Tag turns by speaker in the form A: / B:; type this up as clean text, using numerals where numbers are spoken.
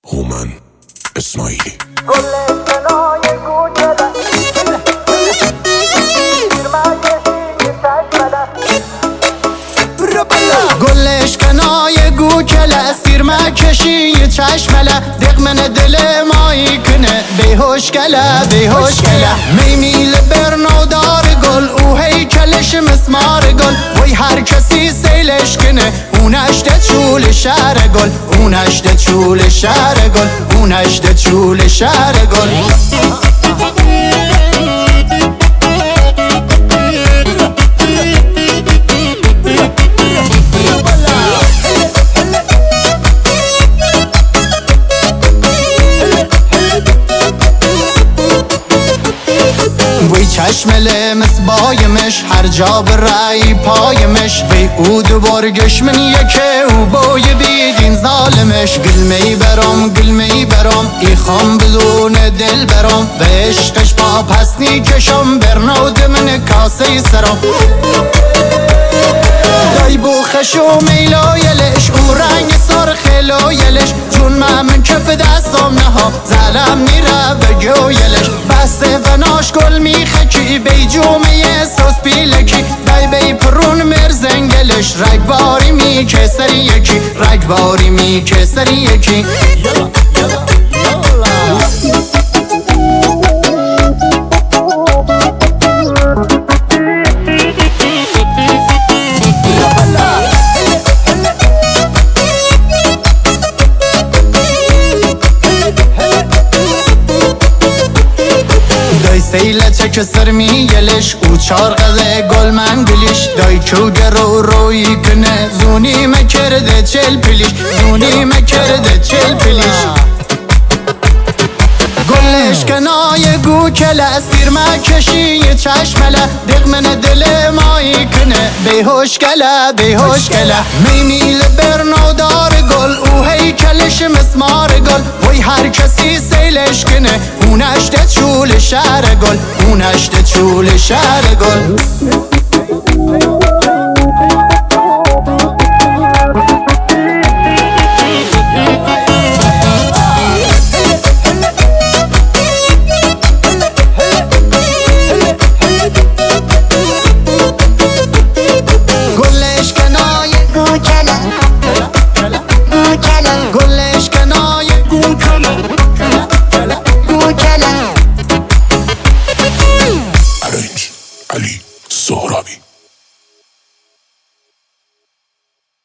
A: هومن اسماعیلی
B: گلش کنای گوکله سیرما کشی چشمله دقمن دل مایی کنه بیهوش کله میمیل برنودار گل او هیکلش مسمار گل وی هر کسی سیلش کنه اونشت چول شهر گل اونشت چول شهر گل اونشت چول شهر گل وی چشم لمس بایمش هر جا برای پایمش وی او دوبارگش من یکه او بای بیدین ظالمش گلمی برام ای خام بدون دل برام و عشقش با پسنی کشم برنود من کاسه سرام دای بوخش و میلایلش او رنگ سرخ لایلش جون من کف دستم نها زلم نیره و گویلش بسته و ناش گل میخکی بی جومه سوس پیلکی دای بی پرون مرزنگلش رگباری میکه سری یکی رگباری میکه سری یکی سیله چک سر میگلش او چارقه گل من گلیش دای چوگر روی کنه زونی مکرده چل پلیش زونی مکرده چل پلیش گلش کنای گوکله سیرما کشی چشمله دقمن دل مایی کنه بیهوش کله میمیل برنودار گل او هیکلش مسمار گل وی هر کسی سیلش کنه اونشت چول شهر گل اونشت چول شهر گل